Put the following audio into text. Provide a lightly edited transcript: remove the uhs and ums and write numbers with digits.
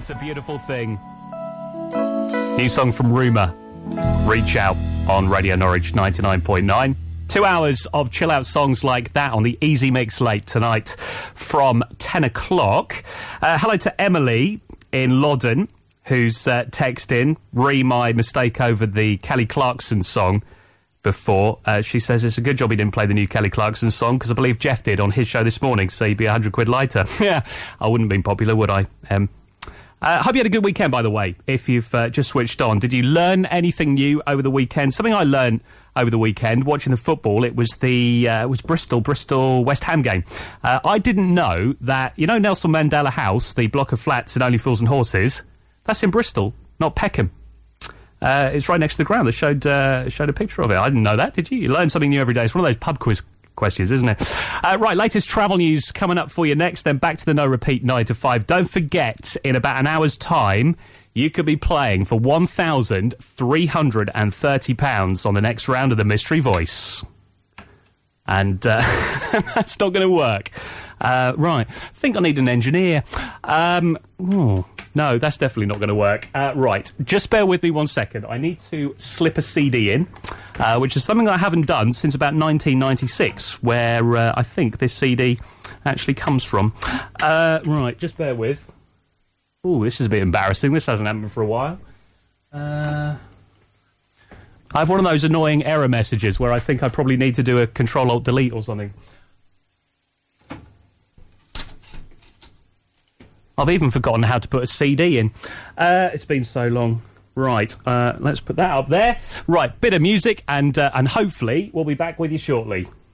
It's a beautiful thing. New song from Rumour, Reach Out, on Radio Norwich 99.9. 2 hours of chill-out songs like that on the Easy Mix late tonight from 10 o'clock. Hello to Emily in Loddon, who's texted in, my mistake over the Kelly Clarkson song before. She says it's a good job he didn't play the new Kelly Clarkson song, because I believe Jeff did on his show this morning, so he'd be £100 lighter. Yeah, I wouldn't have been popular, would I? Hope you had a good weekend, by the way, if you've just switched on. Did you learn anything new over the weekend? Something I learned over the weekend, watching the football, it was the Bristol West Ham game. I didn't know that, you know Nelson Mandela House, the block of flats in Only Fools and Horses? That's in Bristol, not Peckham. It's right next to the ground. They showed a picture of it. I didn't know that, did you? You learn something new every day. It's one of those pub quiz questions, isn't it? Right, latest travel news coming up for you next, then back to the No Repeat 9 to 5. Don't forget, in about an hour's time, you could be playing for £1,330 on the next round of the Mystery Voice. And that's not going to work. Right, I think I need an engineer. No, that's definitely not going to work. Right, just bear with me 1 second. I need to slip a CD in, which is something I haven't done since about 1996, where I think this CD actually comes from. Right, just bear with. Ooh, this is a bit embarrassing. This hasn't happened for a while. I have one of those annoying error messages where I think I probably need to do a Control-Alt-Delete or something. I've even forgotten how to put a CD in. It's been so long. Right, let's put that up there. Right, bit of music, and hopefully we'll be back with you shortly.